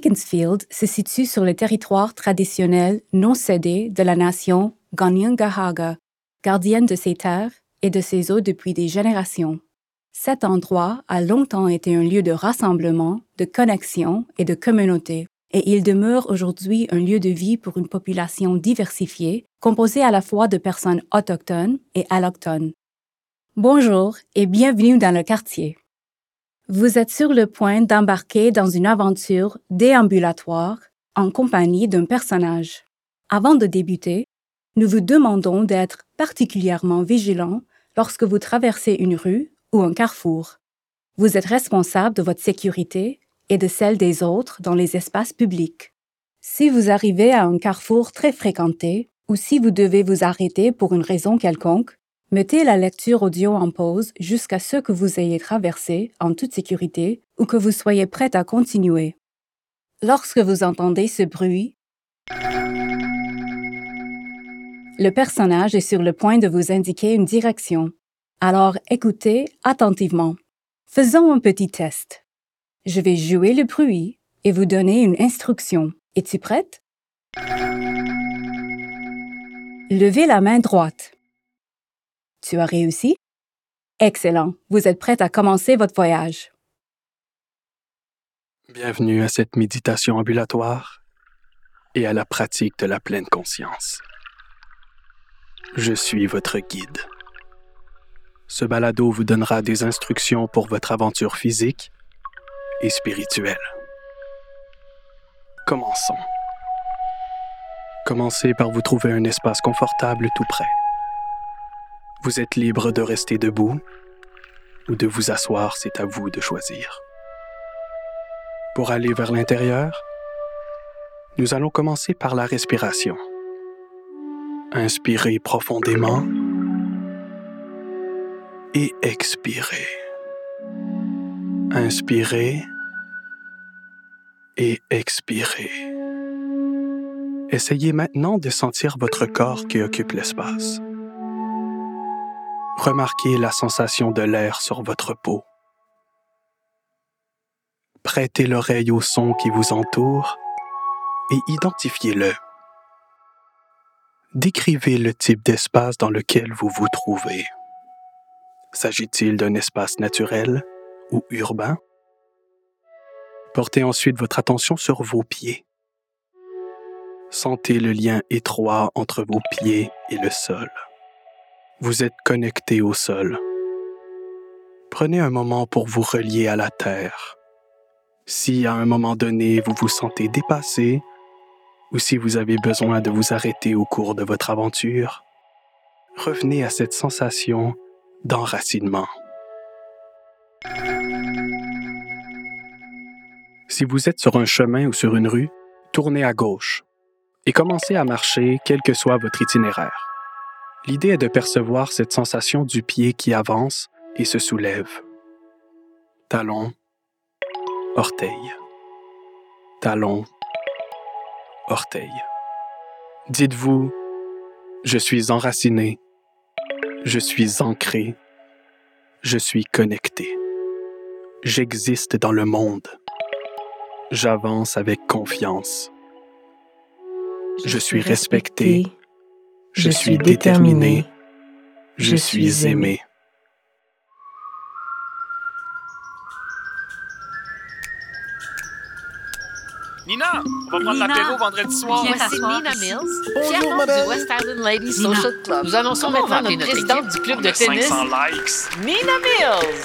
Beaconsfield se situe sur le territoire traditionnel non cédé de la nation Kanien'kehá:ka, gardienne de ses terres et de ses eaux depuis des générations. Cet endroit a longtemps été un lieu de rassemblement, de connexion et de communauté, et il demeure aujourd'hui un lieu de vie pour une population diversifiée, composée à la fois de personnes autochtones et allochtones. Bonjour et bienvenue dans le quartier. Vous êtes sur le point d'embarquer dans une aventure déambulatoire en compagnie d'un personnage. Avant de débuter, nous vous demandons d'être particulièrement vigilant lorsque vous traversez une rue ou un carrefour. Vous êtes responsable de votre sécurité et de celle des autres dans les espaces publics. Si vous arrivez à un carrefour très fréquenté ou si vous devez vous arrêter pour une raison quelconque, mettez la lecture audio en pause jusqu'à ce que vous ayez traversé en toute sécurité ou que vous soyez prêt à continuer. Lorsque vous entendez ce bruit, le personnage est sur le point de vous indiquer une direction. Alors écoutez attentivement. Faisons un petit test. Je vais jouer le bruit et vous donner une instruction. Es-tu prête? Levez la main droite. Tu as réussi? Excellent. Vous êtes prête à commencer votre voyage. Bienvenue à cette méditation ambulatoire et à la pratique de la pleine conscience. Je suis votre guide. Ce balado vous donnera des instructions pour votre aventure physique et spirituelle. Commençons. Commencez par vous trouver un espace confortable tout près. Vous êtes libre de rester debout ou de vous asseoir, c'est à vous de choisir. Pour aller vers l'intérieur, nous allons commencer par la respiration. Inspirez profondément et expirez. Inspirez et expirez. Essayez maintenant de sentir votre corps qui occupe l'espace. Remarquez la sensation de l'air sur votre peau. Prêtez l'oreille au son qui vous entoure et identifiez-le. Décrivez le type d'espace dans lequel vous vous trouvez. S'agit-il d'un espace naturel ou urbain? Portez ensuite votre attention sur vos pieds. Sentez le lien étroit entre vos pieds et le sol. Vous êtes connecté au sol. Prenez un moment pour vous relier à la terre. Si à un moment donné vous vous sentez dépassé ou si vous avez besoin de vous arrêter au cours de votre aventure, revenez à cette sensation d'enracinement. Si vous êtes sur un chemin ou sur une rue, tournez à gauche et commencez à marcher quel que soit votre itinéraire. L'idée est de percevoir cette sensation du pied qui avance et se soulève. Talon, orteil. Talon, orteil. Dites-vous, je suis enraciné, je suis ancré, je suis connecté. J'existe dans le monde. J'avance avec confiance. Je suis respecté. Je suis déterminé. Je suis aimé. Nina, on va prendre l'apéro vendredi soir. Voici Nina Mills, Bonjour, fière madame. du West Island Ladies Social Club. Nous annonçons Comment maintenant va notre notre présidente du club On de a tennis, 500 likes. Nina Mills.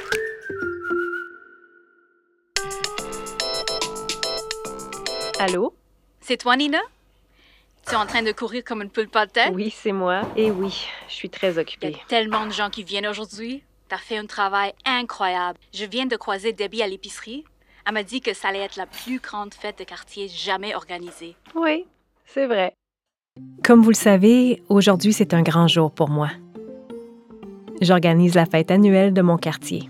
Allô? C'est toi, Nina? Tu es en train de courir comme une poule pas de tête? Oui, c'est moi. Et oui, je suis très Il y occupée. a tellement de gens qui viennent aujourd'hui. T'as fait un travail incroyable. Je viens de croiser Debbie à l'épicerie. Elle m'a dit que ça allait être la plus grande fête de quartier jamais organisée. Oui, c'est vrai. Comme vous le savez, aujourd'hui, c'est un grand jour pour moi. J'organise la fête annuelle de mon quartier.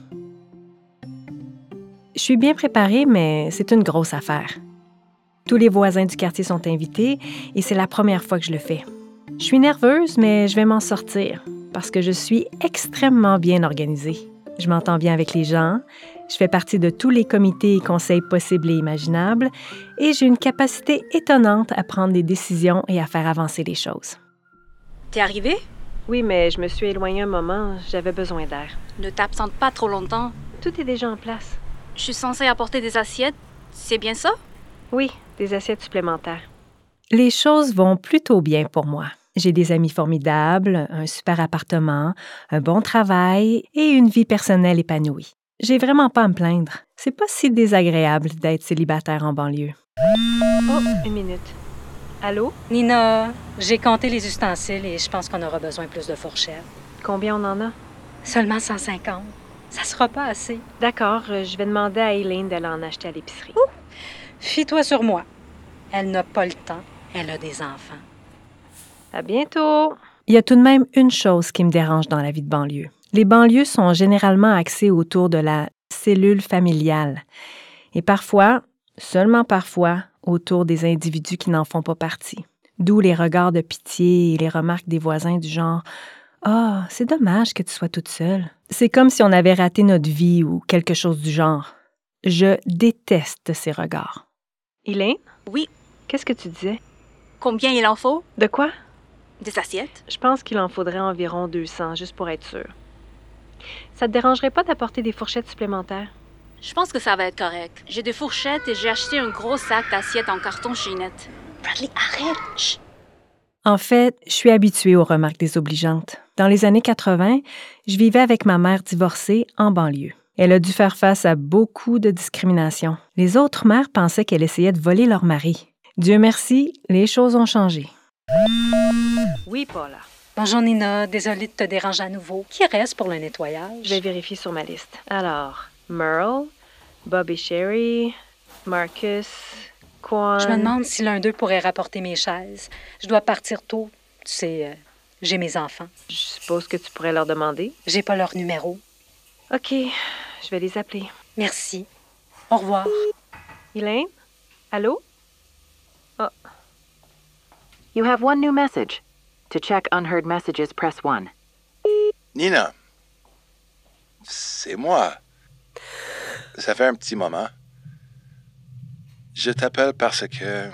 Je suis bien préparée, mais c'est une grosse affaire. Tous les voisins du quartier sont invités et c'est la première fois que je le fais. Je suis nerveuse, mais je vais m'en sortir parce que je suis extrêmement bien organisée. Je m'entends bien avec les gens, Je fais partie de tous les comités et conseils possibles et imaginables et j'ai une capacité étonnante à prendre des décisions et à faire avancer les choses. T'es arrivé? Oui, mais je me suis éloignée un moment. J'avais besoin d'air. Ne t'absente pas trop longtemps. Tout est déjà en place. Je suis censée apporter des assiettes. C'est bien ça? Oui, des assiettes supplémentaires. Les choses vont plutôt bien pour moi. J'ai des amis formidables, un super appartement, un bon travail et une vie personnelle épanouie. J'ai vraiment pas à me plaindre. C'est pas si désagréable d'être célibataire en banlieue. Oh, une minute. Allô? Nina, j'ai compté les ustensiles et je pense qu'on aura besoin de plus de fourchettes. Combien on en a? Seulement 150. Ça sera pas assez. D'accord, je vais demander à Elaine d'aller en acheter à l'épicerie. Fie-toi sur moi. Elle n'a pas le temps. Elle a des enfants. À bientôt! Il y a tout de même une chose qui me dérange dans la vie de banlieue. Les banlieues sont généralement axées autour de la cellule familiale et parfois, seulement parfois, autour des individus qui n'en font pas partie. D'où les regards de pitié et les remarques des voisins du genre « Ah, c'est dommage que tu sois toute seule. » C'est comme si on avait raté notre vie ou quelque chose du genre. Je déteste ces regards. Elaine? Oui. Qu'est-ce que tu disais? Combien il en faut? De quoi? Des assiettes? Je pense qu'il en faudrait environ 200, juste pour être sûr. Ça te dérangerait pas d'apporter des fourchettes supplémentaires? Je pense que ça va être correct. J'ai des fourchettes et j'ai acheté un gros sac d'assiettes en carton chez Net. Bradley, arrête! Chut. En fait, je suis habituée aux remarques désobligeantes. Dans les années 80, je vivais avec ma mère divorcée en banlieue. Elle a dû faire face à beaucoup de discrimination. Les autres mères pensaient qu'elle essayait de voler leur mari. Dieu merci, les choses ont changé. Oui, Paula. Bonjour Nina, désolée de te déranger à nouveau. Qui reste pour le nettoyage? Je vais vérifier sur ma liste. Alors, Merle, Bob et Sherry, Marcus, Quan... Je me demande si l'un d'eux pourrait rapporter mes chaises. Je dois partir tôt. Tu sais, j'ai mes enfants. Je suppose que tu pourrais leur demander. J'ai pas leur numéro. OK, je vais les appeler. Merci. Au revoir. Elaine? Allô? Oh. You have one new message. To check unheard messages, press 1. Nina, c'est moi. Ça fait un petit moment. Je t'appelle parce que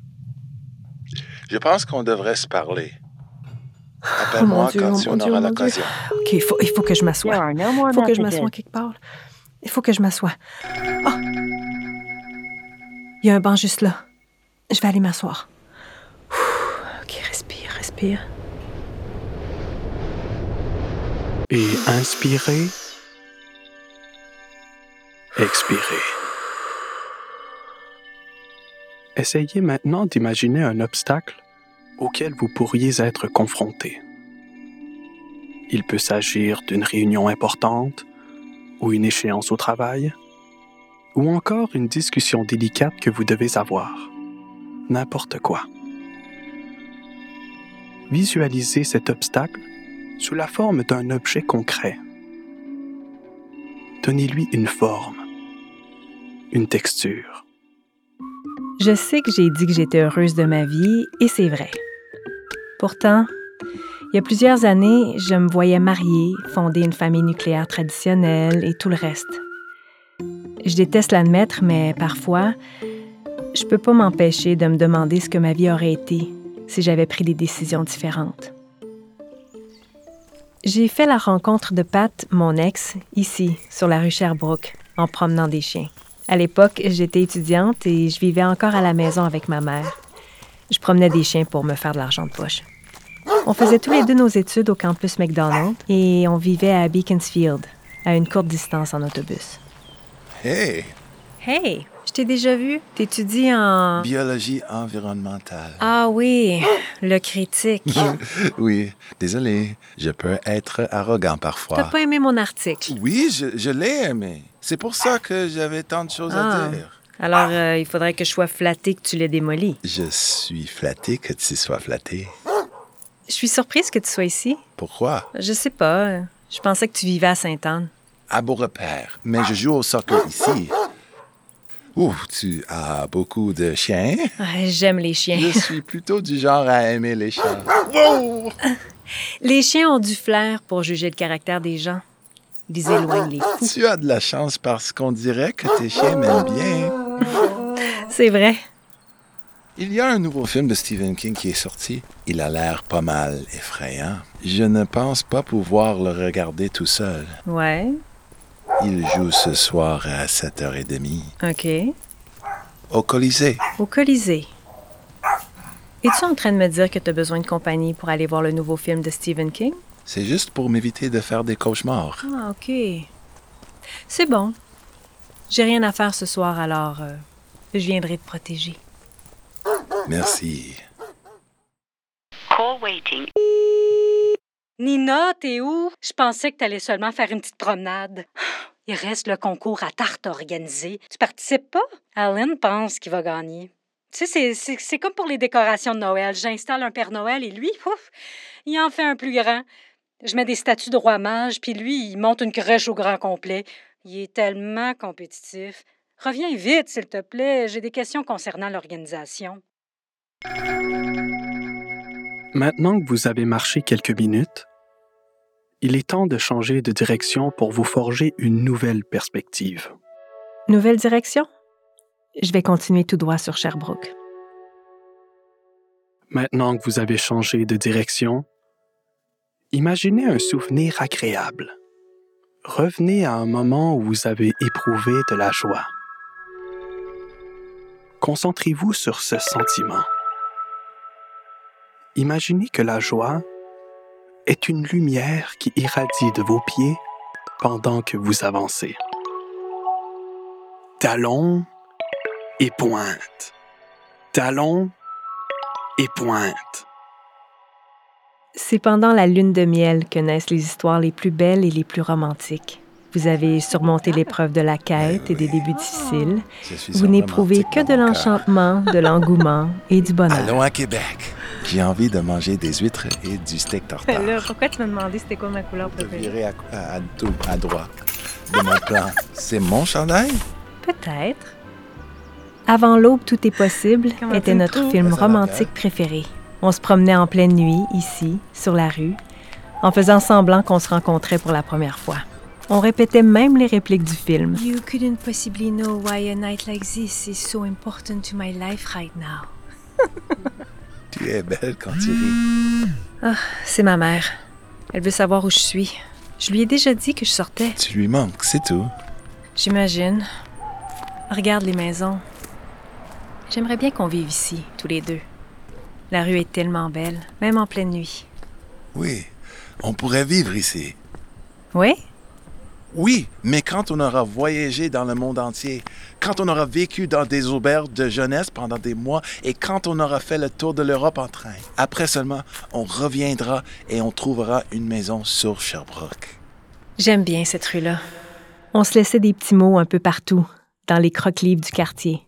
je pense qu'on devrait se parler. Appelle-moi quand on aura l'occasion. OK, il faut que je m'assoie. Il faut que je m'assoie quelque part. Il faut que je m'assoie. Oh! Il y a un banc juste là. Je vais aller m'asseoir. OK, respire. Et inspirez, expirez. Essayez maintenant d'imaginer un obstacle auquel vous pourriez être confronté. Il peut s'agir d'une réunion importante, ou une échéance au travail, ou encore une discussion délicate que vous devez avoir. N'importe quoi. Visualisez cet obstacle sous la forme d'un objet concret. Donnez-lui une forme, une texture. Je sais que j'ai dit que j'étais heureuse de ma vie, et c'est vrai. Pourtant, il y a plusieurs années, je me voyais mariée, fonder une famille nucléaire traditionnelle et tout le reste. Je déteste l'admettre, mais parfois, je peux pas m'empêcher de me demander ce que ma vie aurait été si j'avais pris des décisions différentes. J'ai fait la rencontre de Pat, mon ex, ici, sur la rue Sherbrooke, en promenant des chiens. À l'époque, j'étais étudiante et je vivais encore à la maison avec ma mère. Je promenais des chiens pour me faire de l'argent de poche. On faisait tous les deux nos études au campus McDonald et on vivait à Beaconsfield, à une courte distance en autobus. Hey! Hey! Je t'ai déjà vu. T'étudies en... Biologie environnementale. Ah oui, le critique. Oui, désolé. Je peux être arrogant parfois. T'as pas aimé mon article? Oui, je l'ai aimé. C'est pour ça que j'avais tant de choses à dire. Alors, il faudrait que je sois flattée que tu l'aies démoli. Je suis flatté que tu sois flatté. Je suis surprise que tu sois ici. Pourquoi? Je sais pas. Je pensais que tu vivais à Sainte-Anne. À Beaurepaire, mais je joue au soccer ici. Ouh, tu as beaucoup de chiens? J'aime les chiens. Je suis plutôt du genre à aimer les chats. Wow! Les chiens ont du flair pour juger le caractère des gens. Ils éloignent les fous. Tu as de la chance parce qu'on dirait que tes chiens m'aiment bien. C'est vrai. Il y a un nouveau film de Stephen King qui est sorti. Il a l'air pas mal effrayant. Je ne pense pas pouvoir le regarder tout seul. Ouais, Il joue ce soir à 7h30 OK. au Colisée. Au Colisée. Es-tu en train de me dire que tu as besoin de compagnie pour aller voir le nouveau film de Stephen King? C'est juste pour m'éviter de faire des cauchemars. Ah, OK. C'est bon. J'ai rien à faire ce soir, alors je viendrai te protéger. Merci. Call waiting. Nina, t'es où? Je pensais que t'allais seulement faire une petite promenade. Il reste le concours à tarte organisé. Tu participes pas? Alan pense qu'il va gagner. Tu sais, c'est comme pour les décorations de Noël. J'installe un Père Noël et lui, ouf, il en fait un plus grand. Je mets des statues de roi mage, puis lui, il monte une crèche au grand complet. Il est tellement compétitif. Reviens vite, s'il te plaît. J'ai des questions concernant l'organisation. Maintenant que vous avez marché quelques minutes, il est temps de changer de direction pour vous forger une nouvelle perspective. Nouvelle direction? Je vais continuer tout droit sur Sherbrooke. Maintenant que vous avez changé de direction, imaginez un souvenir agréable. Revenez à un moment où vous avez éprouvé de la joie. Concentrez-vous sur ce sentiment. Imaginez que la joie est une lumière qui irradie de vos pieds pendant que vous avancez. Talons et pointe. Talons et pointe. C'est pendant la lune de miel que naissent les histoires les plus belles et les plus romantiques. Vous avez surmonté l'épreuve de la quête et des débuts difficiles. Vous n'éprouvez que de l'enchantement, de l'engouement et du bonheur. Allons à Québec. J'ai envie de manger des huîtres et du steak tartare. Là, pourquoi tu m'as demandé c'était quoi ma couleur De préférée? virer à droite de mon plan. C'est mon chandail? Peut-être. Avant l'aube, tout est possible était notre film romantique préféré. On se promenait en pleine nuit, ici, sur la rue, en faisant semblant qu'on se rencontrait pour la première fois. On répétait même les répliques du film. You couldn't possibly know why a night like this is so important to my life right now. Tu es belle quand tu ris. Ah, c'est ma mère. Elle veut savoir où je suis. Je lui ai déjà dit que je sortais. Tu lui manques, c'est tout. J'imagine. Regarde les maisons. J'aimerais bien qu'on vive ici, tous les deux. La rue est tellement belle, même en pleine nuit. Oui, on pourrait vivre ici. Oui? Oui, mais quand on aura voyagé dans le monde entier, quand on aura vécu dans des auberges de jeunesse pendant des mois et quand on aura fait le tour de l'Europe en train, après seulement, on reviendra et on trouvera une maison sur Sherbrooke. J'aime bien cette rue-là. On se laissait des petits mots un peu partout, dans les croque-livres du quartier.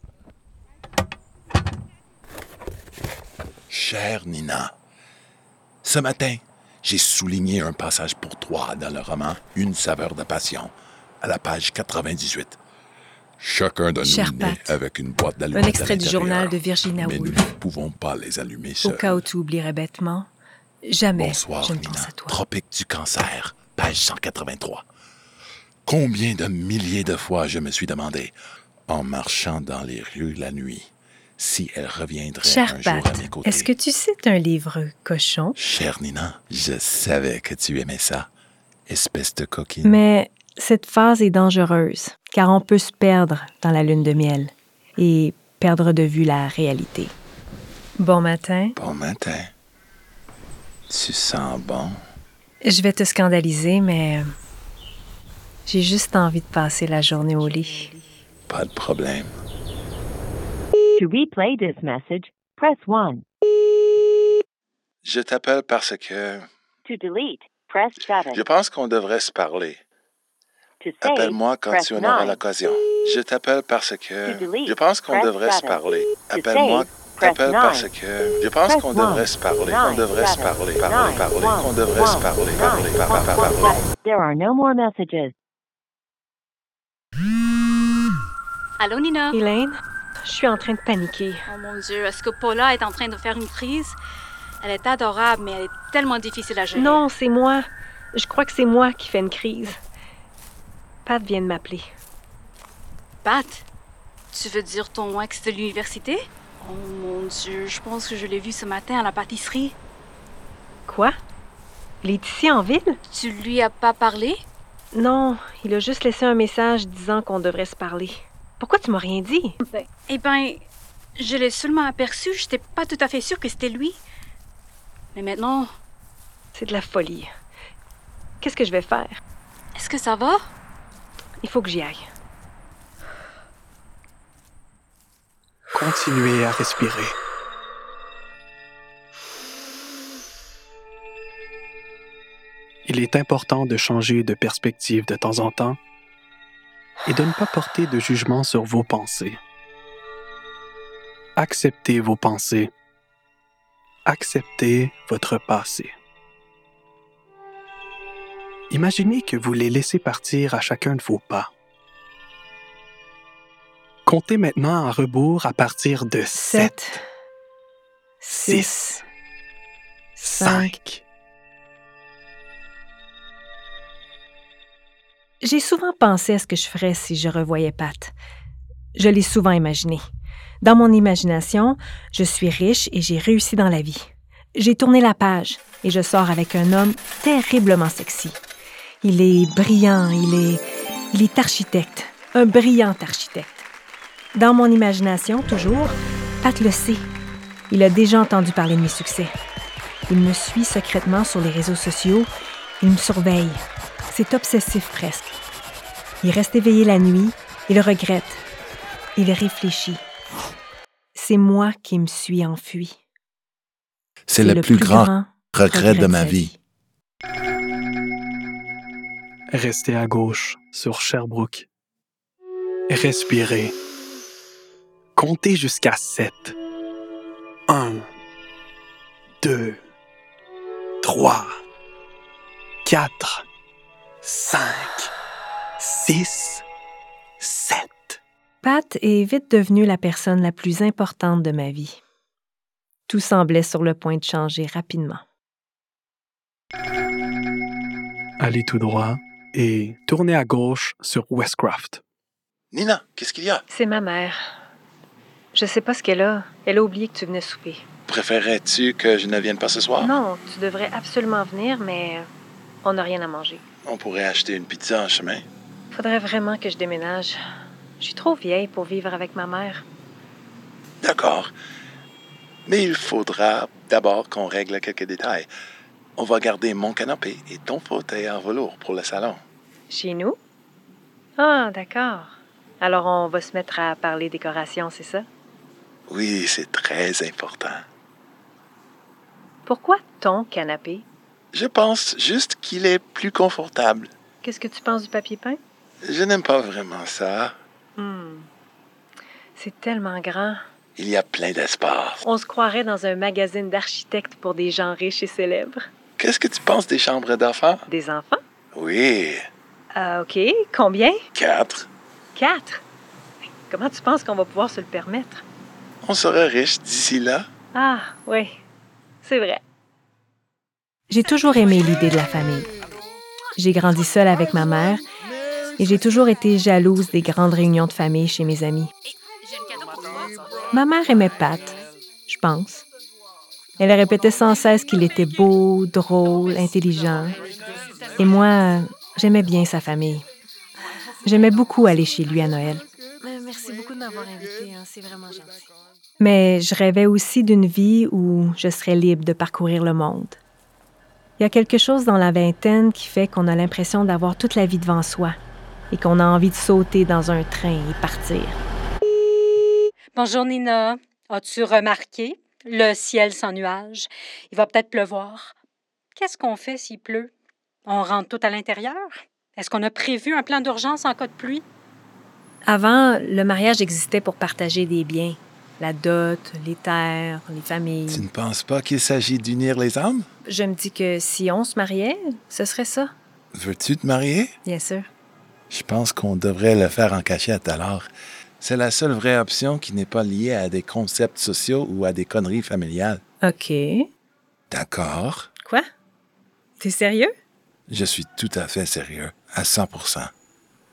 Chère Nina, ce matin, j'ai souligné un passage pour toi dans le roman « Une saveur de passion » à la page 98. Chacun de nous est né avec une boîte d'allumettes. Un extrait du journal de Virginia mais Woolf. nous ne pouvons pas les allumer seuls. Au cas où tu oublierais bêtement, jamais Bonsoir, je ne Nina. pense à toi. Tropique du cancer, page 183. Combien de milliers de fois je me suis demandé, en marchant dans les rues la nuit, si elle reviendrait Chère un jour Pat, à mes côtés. est-ce que tu sais un livre cochon? Chère Nina, je savais que tu aimais ça, espèce de coquine. Mais cette phase est dangereuse, car on peut se perdre dans la lune de miel et perdre de vue la réalité. Bon matin. Bon matin. Tu sens bon? Je vais te scandaliser, mais j'ai juste envie de passer la journée au lit. Pas de problème. To replay this message, press 1. Je t'appelle parce que To delete, press 7. je pense qu'on devrait se parler. To save, Appelle-moi quand press tu en auras 9. l'occasion. Je t'appelle parce que To delete, je pense qu'on press devrait se 7. parler. To Appelle-moi. save, press T'appelles 9. parce que je pense Press qu'on 1. devrait se parler. 9, On devrait se 7, parler. 9, Parler. 1, On devrait se 1, parler. 9, Parler. 1, 1. There are no more messages. Allô, Nina? Elaine, je suis en train de paniquer. Oh mon Dieu, est-ce que Paula est en train de faire une crise? Elle est adorable, mais elle est tellement difficile à gérer. Non, c'est moi. Je crois que c'est moi qui fais une crise. Pat vient de m'appeler. Pat, tu veux dire ton ex de l'université? Oh mon Dieu, je pense que je l'ai vu ce matin à la pâtisserie. Quoi? Il est ici en ville? Tu lui as pas parlé? Non, il a juste laissé un message disant qu'on devrait se parler. Pourquoi tu m'as rien dit? Eh ben, je l'ai seulement aperçu, j'étais pas tout à fait sûre que c'était lui. Mais maintenant... C'est de la folie. Qu'est-ce que je vais faire? Est-ce que ça va? Il faut que j'y aille. Continuez à respirer. Il est important de changer de perspective de temps en temps et de ne pas porter de jugement sur vos pensées. Acceptez vos pensées. Acceptez votre passé. Imaginez que vous les laissez partir à chacun de vos pas. Comptez maintenant à rebours à partir de 7, 6, 5. J'ai souvent pensé à ce que je ferais si je revoyais Pat. Je l'ai souvent imaginé. Dans mon imagination, je suis riche et j'ai réussi dans la vie. J'ai tourné la page et je sors avec un homme terriblement sexy. Il est brillant, il est architecte, un brillant architecte. Dans mon imagination, toujours, Pat le sait. Il a déjà entendu parler de mes succès. Il me suit secrètement sur les réseaux sociaux. Il me surveille. C'est obsessif presque. Il reste éveillé la nuit. Il regrette. Il réfléchit. C'est moi qui me suis enfui. C'est le plus grand regret de ma vie. Restez à gauche sur Sherbrooke. Respirez. Comptez jusqu'à 7. 1, 2, 3, 4, 5, 6, 7. Pat est vite devenue la personne la plus importante de ma vie. Tout semblait sur le point de changer rapidement. Allez tout droit et tournez à gauche sur Westcroft. Nina, qu'est-ce qu'il y a? C'est ma mère. Je sais pas ce qu'elle a. Elle a oublié que tu venais souper. Préférerais-tu que je ne vienne pas ce soir? Non, tu devrais absolument venir, mais on n'a rien à manger. On pourrait acheter une pizza en chemin. Faudrait vraiment que je déménage. Je suis trop vieille pour vivre avec ma mère. D'accord. Mais il faudra d'abord qu'on règle quelques détails. On va garder mon canapé et ton fauteuil en velours pour le salon. Chez nous? Ah, d'accord. Alors on va se mettre à parler décoration, c'est ça? Oui, c'est très important. Pourquoi ton canapé? Je pense juste qu'il est plus confortable. Qu'est-ce que tu penses du papier peint? Je n'aime pas vraiment ça. C'est tellement grand. Il y a plein d'espace. On se croirait dans un magazine d'architectes pour des gens riches et célèbres. Qu'est-ce que tu penses des chambres d'enfants? Des enfants? Oui. OK. Combien? 4. 4? Comment tu penses qu'on va pouvoir se le permettre? On sera riche d'ici là. Ah, oui. C'est vrai. J'ai toujours aimé l'idée de la famille. J'ai grandi seule avec ma mère et j'ai toujours été jalouse des grandes réunions de famille chez mes amis. Ma mère aimait Pat, je pense. Elle répétait sans cesse qu'il était beau, drôle, intelligent. Et moi, j'aimais bien sa famille. J'aimais beaucoup aller chez lui à Noël. Merci beaucoup de m'avoir invitée, c'est vraiment gentil. Mais je rêvais aussi d'une vie où je serais libre de parcourir le monde. Il y a quelque chose dans la vingtaine qui fait qu'on a l'impression d'avoir toute la vie devant soi et qu'on a envie de sauter dans un train et partir. Bonjour Nina. As-tu remarqué? Le ciel sans nuages. Il va peut-être pleuvoir. Qu'est-ce qu'on fait s'il pleut? On rentre tout à l'intérieur? Est-ce qu'on a prévu un plan d'urgence en cas de pluie? Avant, le mariage existait pour partager des biens. La dot, les terres, les familles. Tu ne penses pas qu'il s'agit d'unir les âmes? Je me dis que si on se mariait, ce serait ça. Veux-tu te marier? Bien sûr. Je pense qu'on devrait le faire en cachette alors. C'est la seule vraie option qui n'est pas liée à des concepts sociaux ou à des conneries familiales. OK. D'accord. Quoi? T'es sérieux? Je suis tout à fait sérieux, à 100%.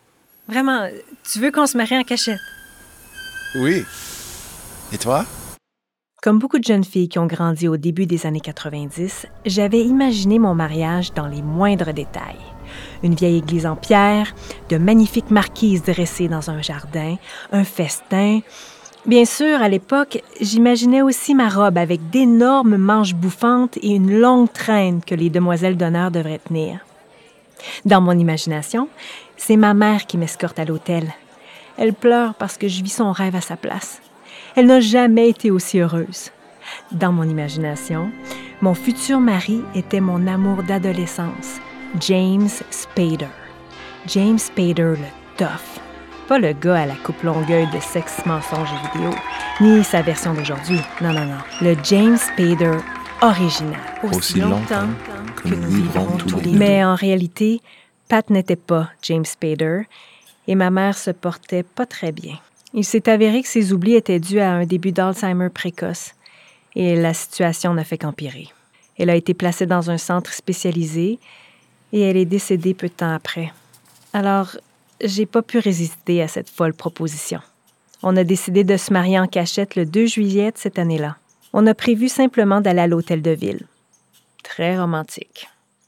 Vraiment, tu veux qu'on se marie en cachette? Oui. Et toi? Comme beaucoup de jeunes filles qui ont grandi au début des années 90, j'avais imaginé mon mariage dans les moindres détails. Une vieille église en pierre, de magnifiques marquises dressées dans un jardin, un festin. Bien sûr, à l'époque, j'imaginais aussi ma robe avec d'énormes manches bouffantes et une longue traîne que les demoiselles d'honneur devraient tenir. Dans mon imagination, c'est ma mère qui m'escorte à l'hôtel. Elle pleure parce que je vis son rêve à sa place. Elle n'a jamais été aussi heureuse. Dans mon imagination, mon futur mari était mon amour d'adolescence, James Spader. James Spader, le tough. Pas le gars à la coupe longueuil de sexe, mensonge et vidéo, ni sa version d'aujourd'hui. Non. Le James Spader original. Aussi longtemps que nous vivrons tous les deux. Mais en réalité, Pat n'était pas James Spader et ma mère se portait pas très bien. Il s'est avéré que ses oublis étaient dus à un début d'Alzheimer précoce et la situation n'a fait qu'empirer. Elle a été placée dans un centre spécialisé et elle est décédée peu de temps après. Alors, j'ai pas pu résister à cette folle proposition. On a décidé de se marier en cachette le 2 juillet de cette année-là. On a prévu simplement d'aller à l'hôtel de ville. Très romantique.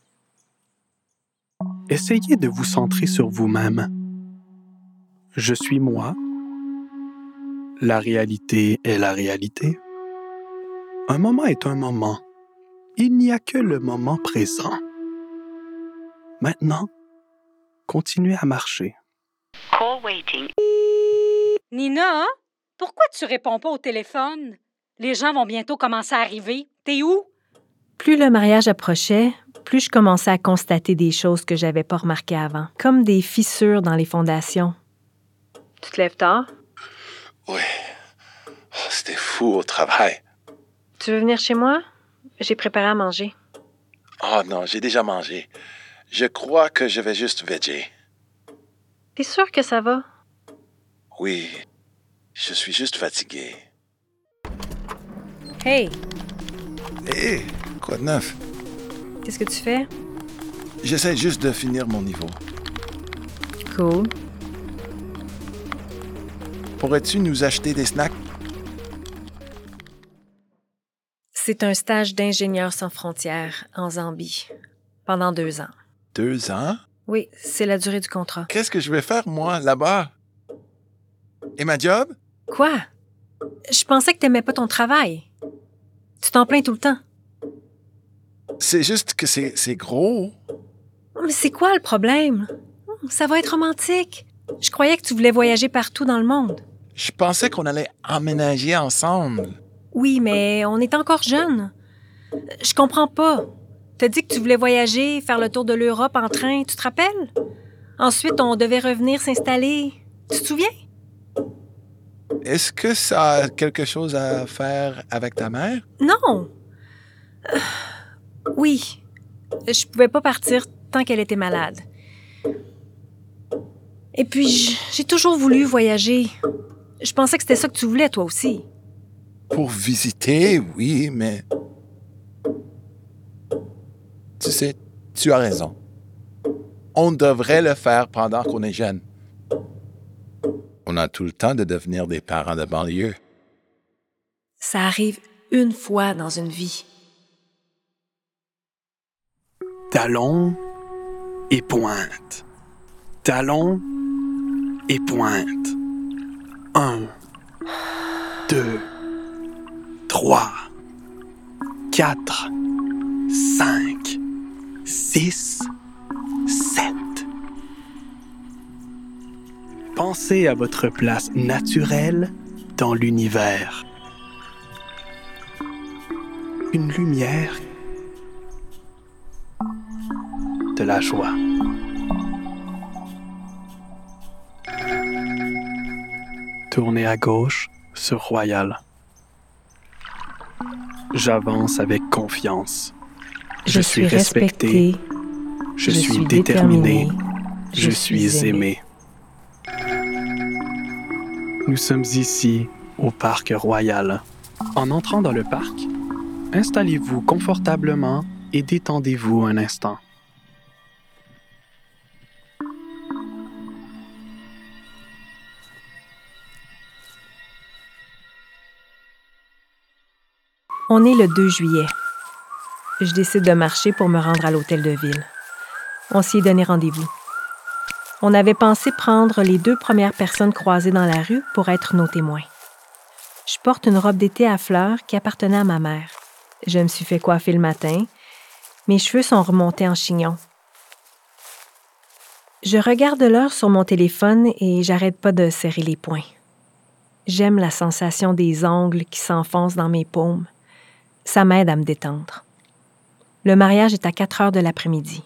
Essayez de vous centrer sur vous-même. Je suis moi. La réalité est la réalité. Un moment est un moment. Il n'y a que le moment présent. Maintenant, continuez à marcher. Call waiting. Nina, pourquoi tu réponds pas au téléphone? Les gens vont bientôt commencer à arriver. T'es où? Plus le mariage approchait, plus je commençais à constater des choses que j'avais pas remarquées avant, comme des fissures dans les fondations. Tu te lèves tard? Oui. Oh, c'était fou au travail. Tu veux venir chez moi? J'ai préparé à manger. Oh non, j'ai déjà mangé. Je crois que je vais juste veger. T'es sûr que ça va? Oui, je suis juste fatigué. Hey! Hé, quoi de neuf? Qu'est-ce que tu fais? J'essaie juste de finir mon niveau. Cool. Pourrais-tu nous acheter des snacks? C'est un stage d'ingénieur sans frontières en Zambie, pendant 2 ans. 2 ans? Oui, c'est la durée du contrat. Qu'est-ce que je vais faire, moi, là-bas? Et ma job? Quoi? Je pensais que t'aimais pas ton travail. Tu t'en plains tout le temps. C'est juste que c'est gros. Mais c'est quoi le problème? Ça va être romantique. Je croyais que tu voulais voyager partout dans le monde. Je pensais qu'on allait emménager ensemble. Oui, mais on est encore jeunes. Je comprends pas. T'as dit que tu voulais voyager, faire le tour de l'Europe en train, tu te rappelles? Ensuite, on devait revenir s'installer. Tu te souviens? Est-ce que ça a quelque chose à faire avec ta mère? Non. Oui. Je pouvais pas partir tant qu'elle était malade. Et puis, j'ai toujours voulu voyager. Je pensais que c'était ça que tu voulais, toi aussi. Pour visiter, oui, mais... Tu sais, tu as raison. On devrait le faire pendant qu'on est jeune. On a tout le temps de devenir des parents de banlieue. Ça arrive une fois dans une vie. Talons et pointe. Talons et pointe. 1, 2, 3, 4, 5, 6, 7. Pensez à votre place naturelle dans l'univers. Une lumière, de la joie. Tournez à gauche sur Royal. J'avance avec confiance. Je suis respecté. Je suis déterminé. Je suis aimé. Nous sommes ici, au Parc Royal. En entrant dans le parc, installez-vous confortablement et détendez-vous un instant. On est le 2 juillet. Je décide de marcher pour me rendre à l'hôtel de ville. On s'y est donné rendez-vous. On avait pensé prendre les 2 premières personnes croisées dans la rue pour être nos témoins. Je porte une robe d'été à fleurs qui appartenait à ma mère. Je me suis fait coiffer le matin. Mes cheveux sont remontés en chignon. Je regarde l'heure sur mon téléphone et j'arrête pas de serrer les poings. J'aime la sensation des ongles qui s'enfoncent dans mes paumes. Ça m'aide à me détendre. Le mariage est à 4 heures de l'après-midi.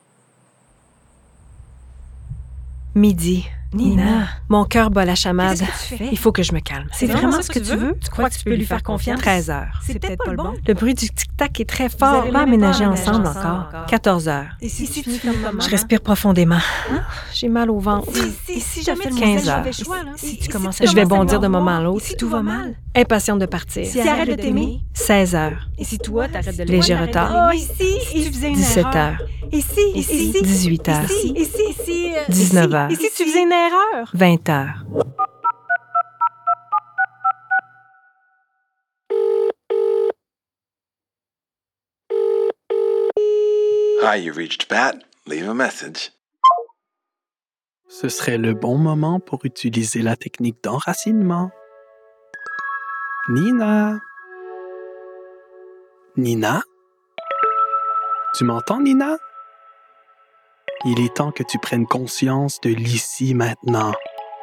Midi. Nina, mon cœur bat la chamade. Qu'est-ce que tu fais? Il faut que je me calme. C'est vraiment ce que tu veux? Tu crois que tu peux lui faire confiance? 13 heures. C'est peut-être pas le bon. Le bruit du tic-tac est très fort. Pas aménagé ensemble encore. 14 heures. Et si tu finis comme maman? Je respire profondément. J'ai mal au ventre. Et si jamais tu 15 fais heures. le mauvais choix, là? Si tu commences je vais bondir d'un moment à l'autre. Si tout va mal? Impatiente de partir. Si arrête de t'aimer? 16 heures. Et si toi, t'arrêtes de l'aimer? Léger retard. Oh, ici, si tu faisais une 17 erreur? heures. Ici, 18 heures. Ici, 19 heures. Et si tu faisais une erreur? 20 heures. Hi, you reached Pat. Leave a message. Ce serait le bon moment pour utiliser la technique d'enracinement. Nina? Nina? Tu m'entends, Nina? Il est temps que tu prennes conscience de l'ici maintenant.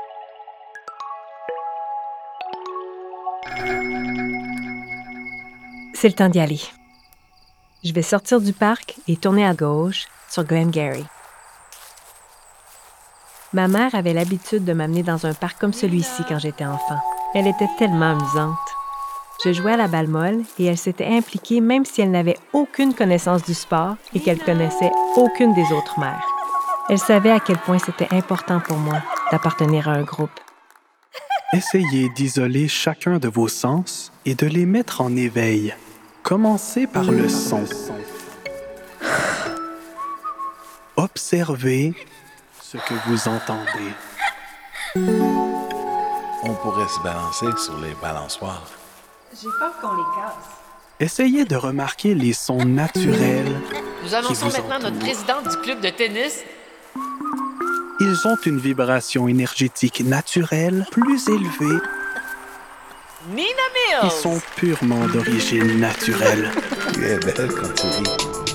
C'est le temps d'y aller. Je vais sortir du parc et tourner à gauche sur Glengarry. Ma mère avait l'habitude de m'amener dans un parc comme celui-ci quand j'étais enfant. Elle était tellement amusante. Je jouais à la balle molle et elle s'était impliquée même si elle n'avait aucune connaissance du sport et qu'elle connaissait aucune des autres mères. Elle savait à quel point c'était important pour moi d'appartenir à un groupe. Essayez d'isoler chacun de vos sens et de les mettre en éveil. Commencez par le son. Observez ce que vous entendez. On pourrait se balancer sur les balançoires. J'ai peur qu'on les casse. Essayez de remarquer les sons naturels. Nous annonçons vous maintenant notre entourent. présidente du club de tennis. Ils ont une vibration énergétique naturelle plus élevée. Nina Ils Mills! sont purement d'origine naturelle. Tu es belle quand tu ris.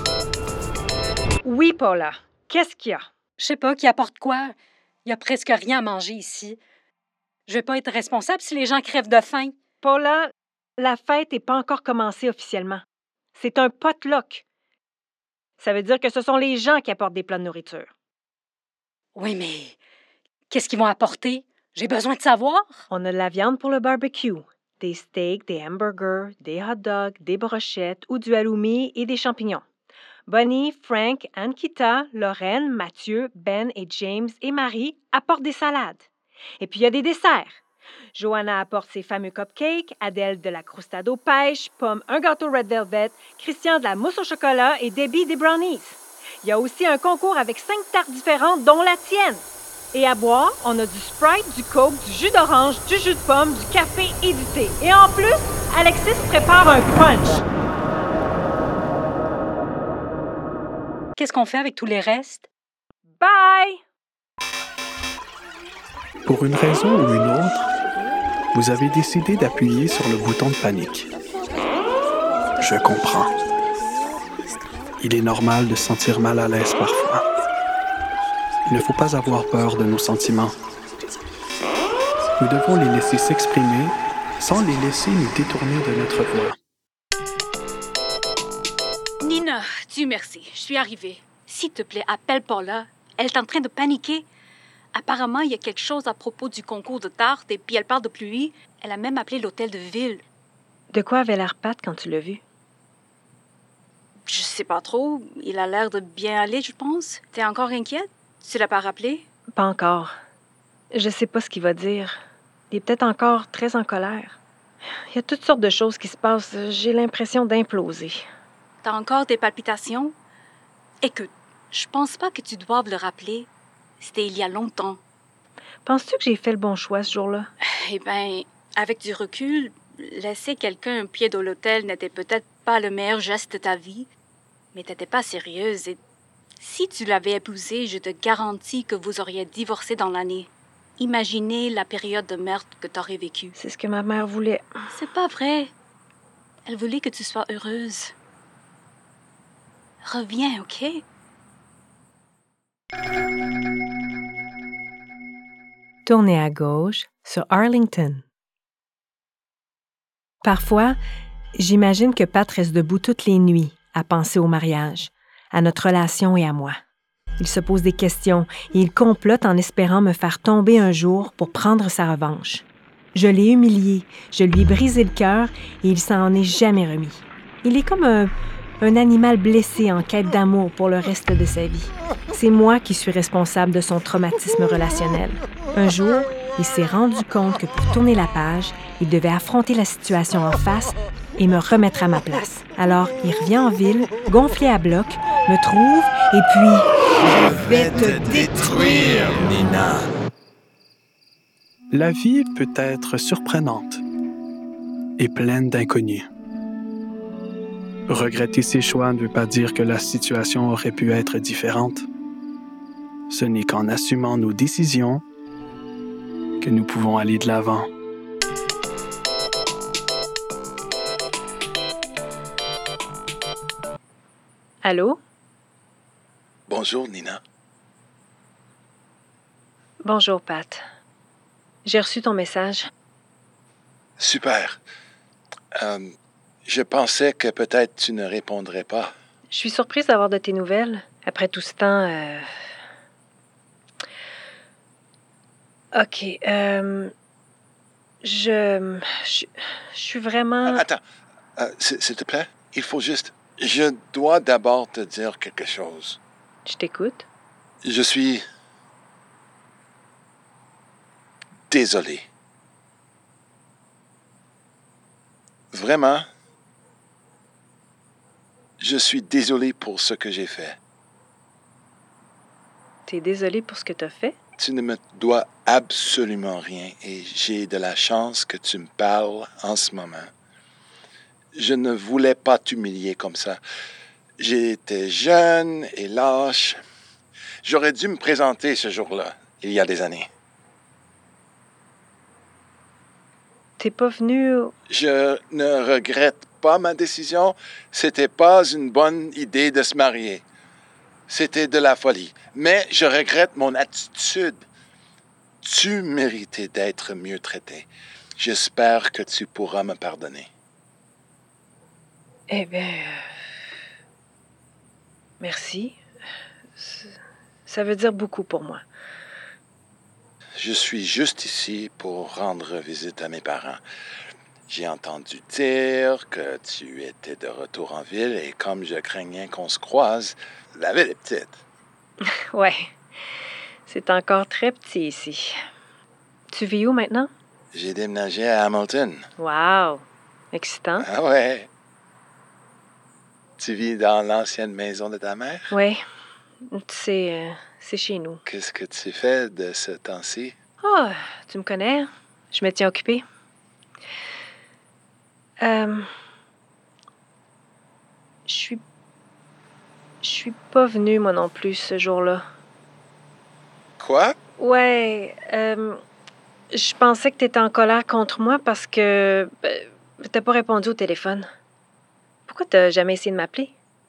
Oui, Paula. Qu'est-ce qu'il y a? Je sais pas qui apporte quoi. Il y a presque rien à manger ici. Je vais pas être responsable si les gens crèvent de faim. Paula, la fête n'est pas encore commencée officiellement. C'est un potluck. Ça veut dire que ce sont les gens qui apportent des plats de nourriture. Oui, mais qu'est-ce qu'ils vont apporter? J'ai besoin de savoir. On a de la viande pour le barbecue, des steaks, des hamburgers, des hot dogs, des brochettes ou du halloumi et des champignons. Bonnie, Frank, Ankita, Lorraine, Mathieu, Ben et James et Marie apportent des salades. Et puis il y a des desserts. Johanna apporte ses fameux cupcakes, Adèle de la croustade aux pêches, Pomme un gâteau Red Velvet, Christian de la mousse au chocolat et Debbie des brownies. Il y a aussi un concours avec 5 tartes différentes, dont la tienne. Et à boire, on a du Sprite, du Coke, du jus d'orange, du jus de pomme, du café et du thé. Et en plus, Alexis prépare un punch. Qu'est-ce qu'on fait avec tous les restes? Bye! Pour une raison ou une autre, vous avez décidé d'appuyer sur le bouton de panique. Je comprends. Il est normal de se sentir mal à l'aise parfois. Il ne faut pas avoir peur de nos sentiments. Nous devons les laisser s'exprimer sans les laisser nous détourner de notre voie. Nina, Dieu merci, je suis arrivée. S'il te plaît, appelle Paula. Elle est en train de paniquer. Apparemment, il y a quelque chose à propos du concours de tarte et puis elle parle de pluie. Elle a même appelé l'hôtel de ville. De quoi avait l'air Pat quand tu l'as vu? Je sais pas trop. Il a l'air de bien aller, je pense. T'es encore inquiète? Tu l'as pas rappelé? Pas encore. Je sais pas ce qu'il va dire. Il est peut-être encore très en colère. Il y a toutes sortes de choses qui se passent. J'ai l'impression d'imploser. T'as encore des palpitations? Écoute, je pense pas que tu doives le rappeler. C'était il y a longtemps. Penses-tu que j'ai fait le bon choix ce jour-là? Eh bien, avec du recul, laisser quelqu'un un pied dans l'hôtel n'était peut-être pas le meilleur geste de ta vie, mais t'étais pas sérieuse et si tu l'avais épousé, je te garantis que vous auriez divorcé dans l'année. Imaginez la période de merde que t'aurais vécue. C'est ce que ma mère voulait. C'est pas vrai. Elle voulait que tu sois heureuse. Reviens, OK? Tournez à gauche sur Arlington. Parfois, j'imagine que Pat reste debout toutes les nuits à penser au mariage, à notre relation et à moi. Il se pose des questions et il complote en espérant me faire tomber un jour pour prendre sa revanche. Je l'ai humilié, je lui ai brisé le cœur et il s'en est jamais remis. Il est comme un animal blessé en quête d'amour pour le reste de sa vie. C'est moi qui suis responsable de son traumatisme relationnel. Un jour, il s'est rendu compte que pour tourner la page, il devait affronter la situation en face et me remettre à ma place. Alors, il revient en ville, gonflé à bloc, me trouve et puis... Je vais te détruire, Nina! La vie peut être surprenante et pleine d'inconnus. Regretter ses choix ne veut pas dire que la situation aurait pu être différente. Ce n'est qu'en assumant nos décisions que nous pouvons aller de l'avant. Allô? Bonjour, Nina. Bonjour, Pat. J'ai reçu ton message. Super. Je pensais que peut-être tu ne répondrais pas. Je suis surprise d'avoir de tes nouvelles. Après tout ce temps, OK. Je suis vraiment... Attends. S'il te plaît, il faut juste... Je dois d'abord te dire quelque chose. Je t'écoute. Je suis... désolé. Vraiment, je suis désolé pour ce que j'ai fait. T'es désolé pour ce que t'as fait? Tu ne me dois absolument rien et j'ai de la chance que tu me parles en ce moment. Je ne voulais pas t'humilier comme ça. J'étais jeune et lâche. J'aurais dû me présenter ce jour-là, il y a des années. T'es pas venu... Je ne regrette pas ma décision. C'était pas une bonne idée de se marier. C'était de la folie. Mais je regrette mon attitude. Tu méritais d'être mieux traité. J'espère que tu pourras me pardonner. Eh bien... merci. Ça veut dire beaucoup pour moi. Je suis juste ici pour rendre visite à mes parents. J'ai entendu dire que tu étais de retour en ville et comme je craignais qu'on se croise, la ville est petite. Ouais. C'est encore très petit ici. Tu vis où maintenant? J'ai déménagé à Hamilton. Wow! Excitant. Ah ouais. Tu vis dans l'ancienne maison de ta mère? Oui. C'est chez nous. Qu'est-ce que tu fais de ce temps-ci? Oh, tu me connais? Je me tiens occupée. Je suis pas venue, moi non plus, ce jour-là. Quoi? Ouais, je pensais que t'étais en colère contre moi parce que t'as pas répondu au téléphone. Pourquoi t'as jamais essayé de m'appeler?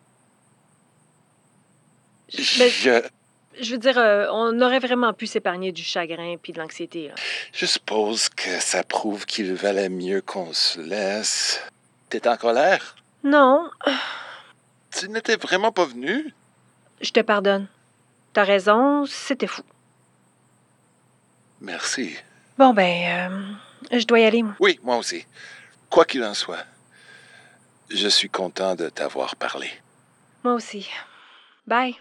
Je veux dire, on aurait vraiment pu s'épargner du chagrin puis de l'anxiété, là. Je suppose que ça prouve qu'il valait mieux qu'on se laisse. T'es en colère? Non. Tu n'étais vraiment pas venu? Je te pardonne. T'as raison, c'était fou. Merci. Bon, ben, je dois y aller, moi. Oui, moi aussi. Quoi qu'il en soit, je suis content de t'avoir parlé. Moi aussi. Bye.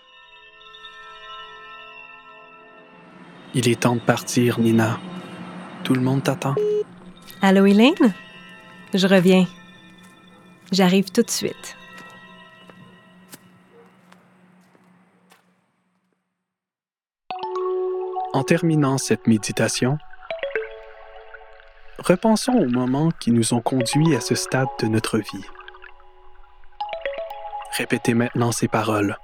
Il est temps de partir, Nina. Tout le monde t'attend. Allô, Elaine? Je reviens. J'arrive tout de suite. En terminant cette méditation, Repensons aux moments qui nous ont conduits à ce stade de notre vie. Répétez maintenant ces paroles.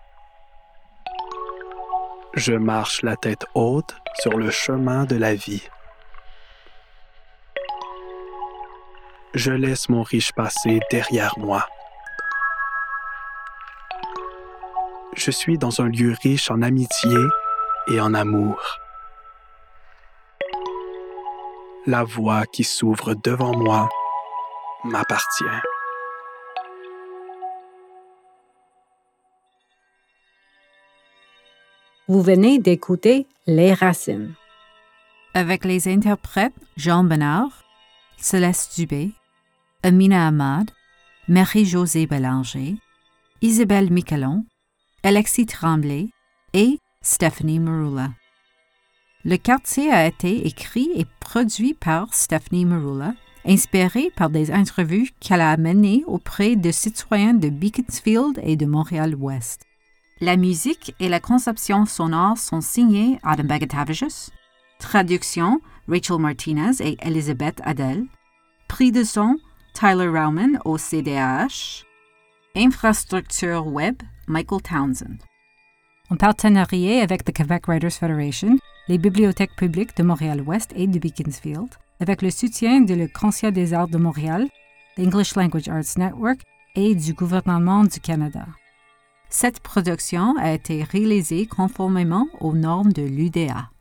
Je marche la tête haute sur le chemin de la vie. Je laisse mon riche passé derrière moi. Je suis dans un lieu riche en amitié et en amour. La voie qui s'ouvre devant moi m'appartient. Vous venez d'écouter Les Racines. Avec les interprètes Jean Benard, Céleste Dubé, Amina Ahmad, Marie-Josée Bélanger, Isabelle Miquelon, Alexis Tremblay et Stephanie Meroula. Le quartier a été écrit et produit par Stephanie Meroula, inspiré par des entrevues qu'elle a menées auprès de citoyens de Beaconsfield et de Montréal-Ouest. La musique et la conception sonore sont signées Adam Bagatavichus. Traduction Rachel Martinez et Elisabeth Adel. Pris de son Tyler Rauman au CDAH. Infrastructure web Michael Townsend. En partenariat avec the Quebec Writers Federation, les bibliothèques publiques de Montréal-Ouest et de Beaconsfield, avec le soutien de le Conseil des arts de Montréal, l'English Language Arts Network et du gouvernement du Canada. Cette production a été réalisée conformément aux normes de l'UDA.